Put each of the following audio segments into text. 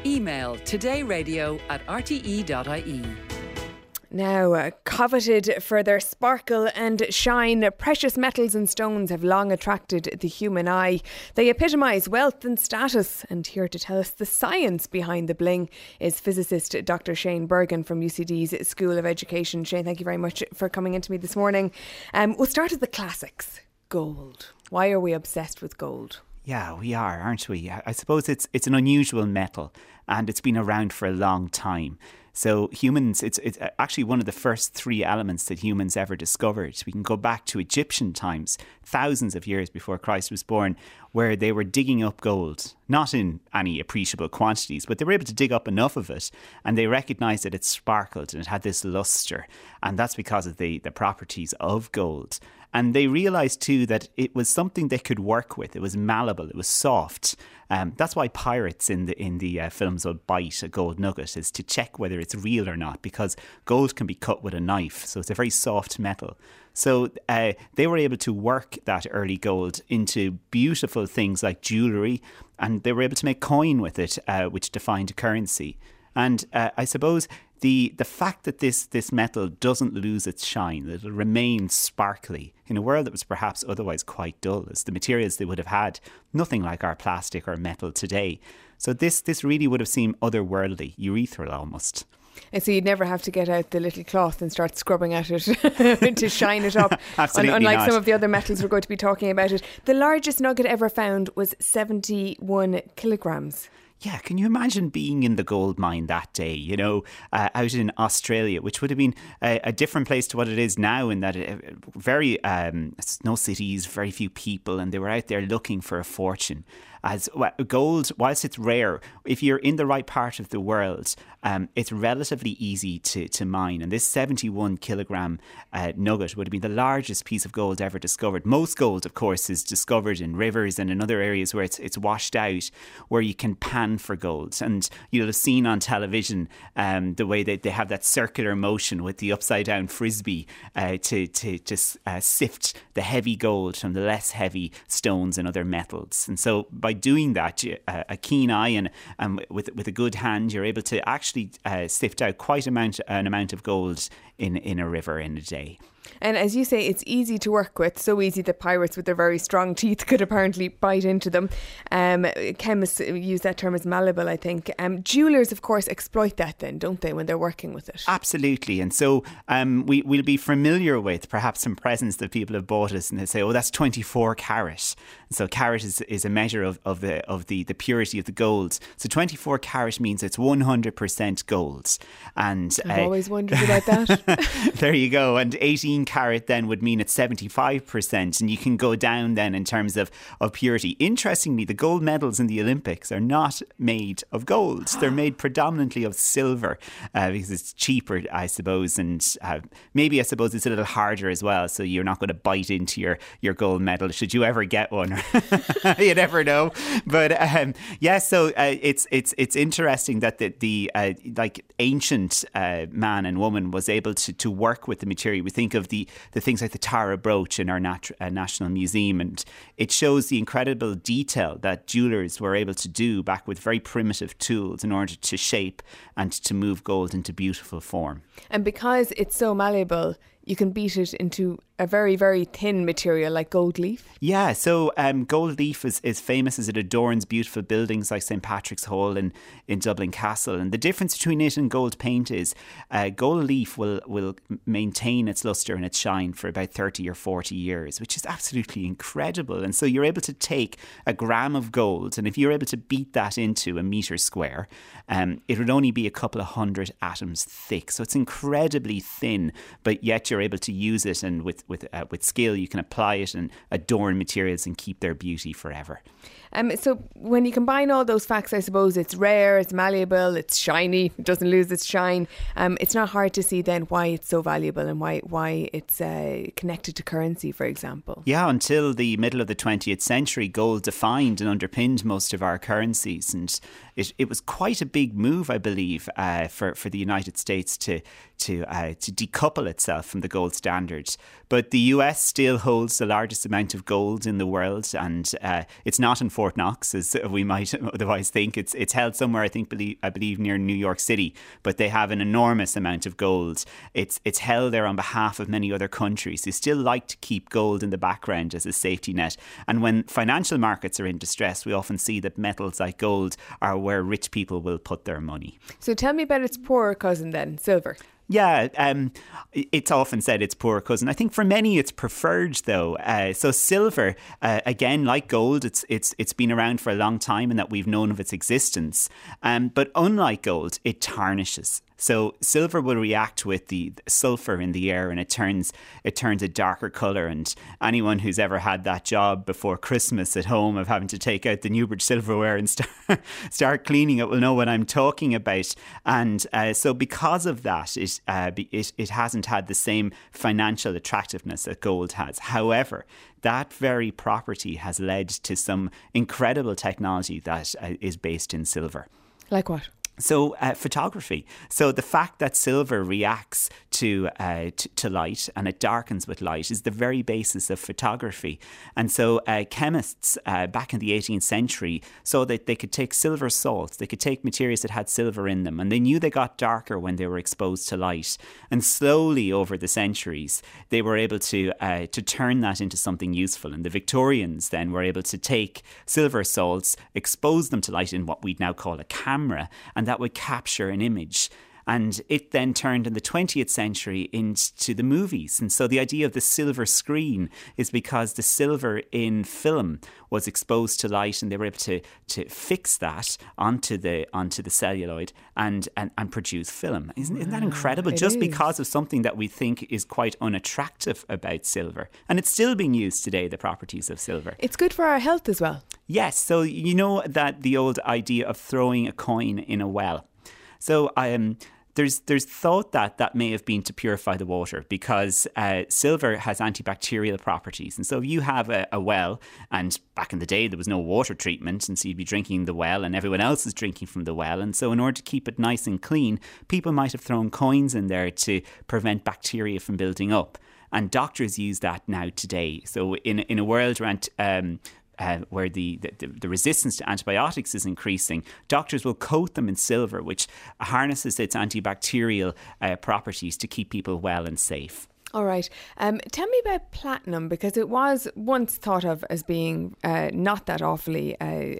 Email todayradio@rte.ie. Now, coveted for their sparkle and shine, precious metals and stones have long attracted the human eye. They epitomise wealth and status. And here to tell us the science behind the bling is physicist Dr. Shane Bergen from UCD's School of Education. Shane, thank you very much for coming into me this morning. We'll start with the classics. Gold. Why are we obsessed with gold? Yeah, we are, aren't we? I suppose it's an unusual metal and it's been around for a long time. So humans, it's actually one of the first three elements that humans ever discovered. We can go back to Egyptian times, thousands of years before Christ was born, where they were digging up gold, not in any appreciable quantities, but they were able to dig up enough of it, and they recognised that it sparkled and it had this lustre, and that's because of the properties of gold. And they realised too that it was something they could work with. It was malleable, it was soft. That's why pirates in the films will bite a gold nugget, is to check whether it's real or not, because gold can be cut with a knife, so it's a very soft metal. So they were able to work that early gold into beautiful things like jewellery, and they were able to make coin with it, which defined a currency. And I suppose the fact that this metal doesn't lose its shine, that it'll remain sparkly in a world that was perhaps otherwise quite dull, as the materials they would have had, nothing like our plastic or metal today. So this really would have seemed otherworldly, urethral almost. And so you'd never have to get out the little cloth and start scrubbing at it to shine it up. Absolutely unlike not. some of the other metals we're going to be talking about it. The largest nugget ever found was 71 kilograms. Yeah, can you imagine being in the gold mine that day, out in Australia, which would have been a different place to what it is now, in that no cities, very few people, and they were out there looking for a fortune. As gold, whilst it's rare, if you're in the right part of the world, it's relatively easy to mine. And this 71 kilogram nugget would have been the largest piece of gold ever discovered. Most gold, of course, is discovered in rivers and in other areas where it's washed out, where you can pan for gold. And you'll have seen on television the way they have that circular motion with the upside down frisbee to sift the heavy gold from the less heavy stones and other metals. And so by doing that, a keen eye and with a good hand, you're able to actually sift out quite an amount of gold in a river in a day. And as you say, it's easy to work with, so easy that pirates with their very strong teeth could apparently bite into them. Chemists use that term as malleable, I think. Jewellers, of course, exploit that then, don't they, when they're working with it? Absolutely. And so we'll be familiar with perhaps some presents that people have bought us, and they say, oh, that's 24 carat. And so carat is a measure of the purity of the gold. So 24 carat means it's 100% gold. And I've always wondered about that. There you go. And 18 carat then would mean it's 75%, and you can go down then in terms of purity. Interestingly, the gold medals in the Olympics are not made of gold. They're made predominantly of silver because it's cheaper, I suppose, and maybe I suppose it's a little harder as well, so you're not going to bite into your gold medal should you ever get one. You never know. But so it's interesting that the like ancient man and woman was able to work with the material. We think of the things like the Tara brooch in our National Museum, and it shows the incredible detail that jewellers were able to do back with very primitive tools in order to shape and to move gold into beautiful form. And because it's so malleable, you can beat it into a very, very thin material like gold leaf. Yeah, so gold leaf is famous as it adorns beautiful buildings like St. Patrick's Hall in Dublin Castle. And the difference between it and gold paint is gold leaf will maintain its lustre and its shine for about 30 or 40 years, which is absolutely incredible. And so you're able to take a gram of gold, and if you're able to beat that into a metre square, it would only be a couple of hundred atoms thick. So it's incredibly thin, but yet you're able to use it, and with skill you can apply it and adorn materials and keep their beauty forever. So when you combine all those facts, I suppose it's rare, it's malleable, it's shiny, it doesn't lose its shine. It's not hard to see then why it's so valuable and why it's connected to currency, for example. Yeah, until the middle of the 20th century, gold defined and underpinned most of our currencies, and it was quite a big move, I believe, for the United States to decouple itself from the gold standard. But the US still holds the largest amount of gold in the world, and it's not in Fort Knox, as we might otherwise think. It's held somewhere, I believe near New York City, but they have an enormous amount of gold. It's held there on behalf of many other countries who still like to keep gold in the background as a safety net. And when financial markets are in distress, we often see that metals like gold are where rich people will put their money. So tell me about its poorer cousin then, silver. Yeah, it's often said it's poor cousin. I think for many it's preferred though. So silver, again, like gold, it's been around for a long time and that we've known of its existence. But unlike gold, it tarnishes. So silver will react with the sulfur in the air and it turns a darker colour. And anyone who's ever had that job before Christmas at home of having to take out the Newbridge silverware and start cleaning it will know what I'm talking about. And so because of that, it hasn't had the same financial attractiveness that gold has. However, that very property has led to some incredible technology that is based in silver. Like what? So photography. So the fact that silver reacts to light and it darkens with light is the very basis of photography. And so chemists back in the 18th century saw that they could take silver salts, they could take materials that had silver in them, and they knew they got darker when they were exposed to light. And slowly over the centuries, they were able to turn that into something useful. And the Victorians then were able to take silver salts, expose them to light in what we'd now call a camera, and that would capture an image. And it then turned in the 20th century into the movies. And so the idea of the silver screen is because the silver in film was exposed to light and they were able to fix that onto the celluloid and produce film. Isn't that incredible? Just because of something that we think is quite unattractive about silver. And it's still being used today, the properties of silver. It's good for our health as well. Yes. So you know that the old idea of throwing a coin in a well. So there's thought that may have been to purify the water because silver has antibacterial properties. And so if you have a well, and back in the day there was no water treatment, and so you'd be drinking the well and everyone else is drinking from the well. And so in order to keep it nice and clean, people might have thrown coins in there to prevent bacteria from building up. And doctors use that now today. So in a world around where the resistance to antibiotics is increasing, doctors will coat them in silver, which harnesses its antibacterial properties to keep people well and safe. All right. Tell me about platinum, because it was once thought of as being not that awfully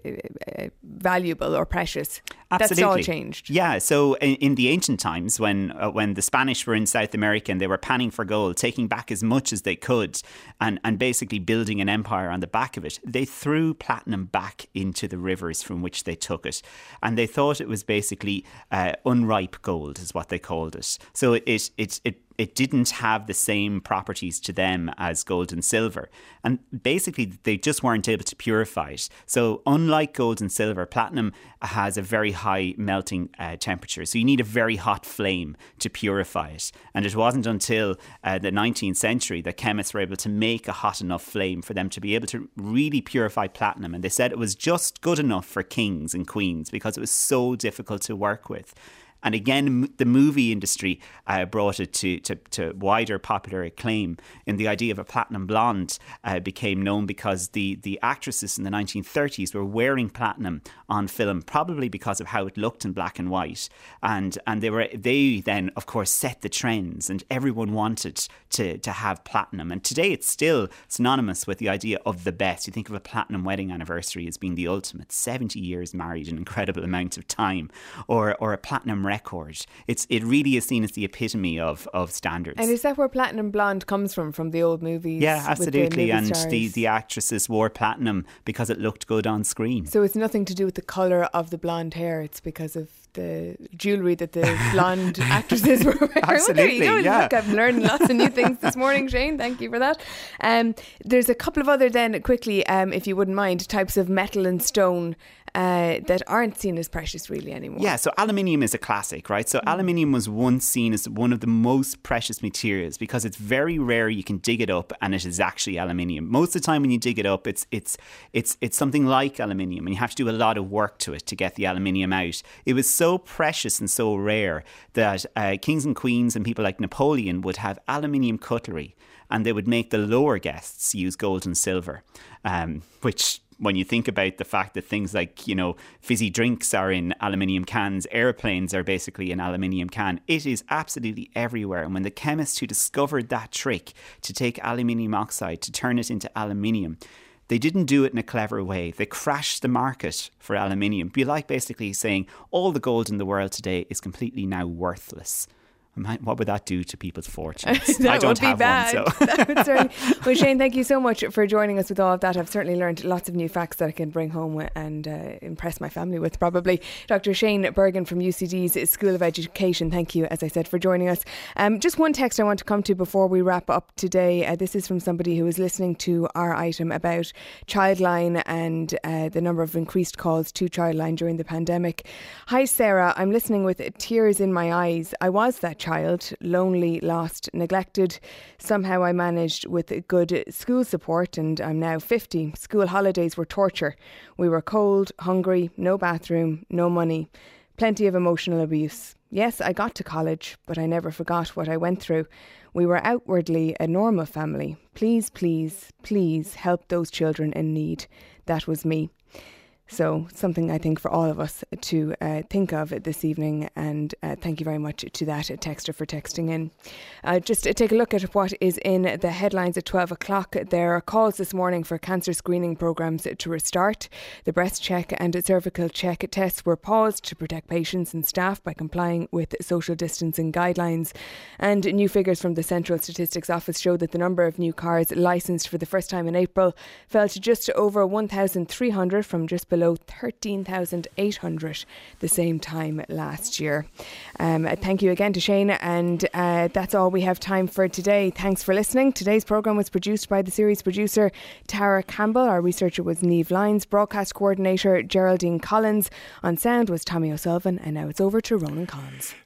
valuable or precious. Absolutely. That's all changed. Yeah. So in the ancient times, when the Spanish were in South America and they were panning for gold, taking back as much as they could and basically building an empire on the back of it, they threw platinum back into the rivers from which they took it. And they thought it was basically unripe gold is what they called it. So it didn't have the same properties to them as gold and silver. And basically, they just weren't able to purify it. So unlike gold and silver, platinum has a very high melting temperature. So you need a very hot flame to purify it. And it wasn't until the 19th century that chemists were able to make a hot enough flame for them to be able to really purify platinum. And they said it was just good enough for kings and queens because it was so difficult to work with. And again, the movie industry brought it to wider popular acclaim. And the idea of a platinum blonde became known because the actresses in the 1930s were wearing platinum on film, probably because of how it looked in black and white. And they then, of course, set the trends, and everyone wanted to have platinum. And today it's still synonymous with the idea of the best. You think of a platinum wedding anniversary as being the ultimate, 70 years married, an incredible amount of time, or a platinum record. It really is seen as the epitome of standards. And is that where platinum blonde comes from the old movies? Yeah, absolutely. And stars? the actresses wore platinum because it looked good on screen. So it's nothing to do with the colour of the blonde hair, it's because of the jewellery that the blonde actresses were wearing. Absolutely, well, yeah. Look, I've learned lots of new things this morning, Shane. Thank you for that. There's a couple of other then, quickly, if you wouldn't mind, types of metal and stone that aren't seen as precious really anymore. Yeah, so aluminium is a classic classic, right? So aluminium was once seen as one of the most precious materials because it's very rare you can dig it up and it is actually aluminium. Most of the time when you dig it up, it's something like aluminium, and you have to do a lot of work to it to get the aluminium out. It was so precious and so rare that kings and queens and people like Napoleon would have aluminium cutlery, and they would make the lower guests use gold and silver, which, when you think about the fact that things like, fizzy drinks are in aluminium cans, airplanes are basically an aluminium can, it is absolutely everywhere. And when the chemists who discovered that trick to take aluminium oxide to turn it into aluminium, they didn't do it in a clever way. They crashed the market for aluminium. It'd be like basically saying all the gold in the world today is completely now worthless. What would that do to people's fortunes? That I don't would be have bad. one, so. That would certainly. Well, Shane, thank you so much for joining us with all of that. I've certainly learned lots of new facts that I can bring home and impress my family with, probably. Dr. Shane Bergin from UCD's School of Education, thank you, as I said, for joining us. Just one text I want to come to before we wrap up today. This is from somebody who was listening to our item about Childline and the number of increased calls to Childline during the pandemic. Hi, Sarah. I'm listening with tears in my eyes. I was that child, lonely, lost, neglected. Somehow I managed with good school support, and I'm now 50. School holidays were torture. We were cold, hungry, no bathroom, no money, plenty of emotional abuse. Yes, I got to college, but I never forgot what I went through. We were outwardly a normal family. Please, please, please help those children in need. That was me. So something I think for all of us to think of this evening, and thank you very much to that texter for texting in. Just take a look at what is in the headlines at 12 o'clock. There are calls this morning for cancer screening programmes to restart. The breast check and cervical check tests were paused to protect patients and staff by complying with social distancing guidelines. And new figures from the Central Statistics Office show that the number of new cars licensed for the first time in April fell to just over 1,300 from just below 13,800 the same time last year. Thank you again to Shane, and that's all we have time for today. Thanks for listening. Today's programme was produced by the series producer Tara Campbell. Our researcher was Niamh Lyons, broadcast coordinator Geraldine Collins. On sound was Tommy O'Sullivan, and now it's over to Ronan Collins.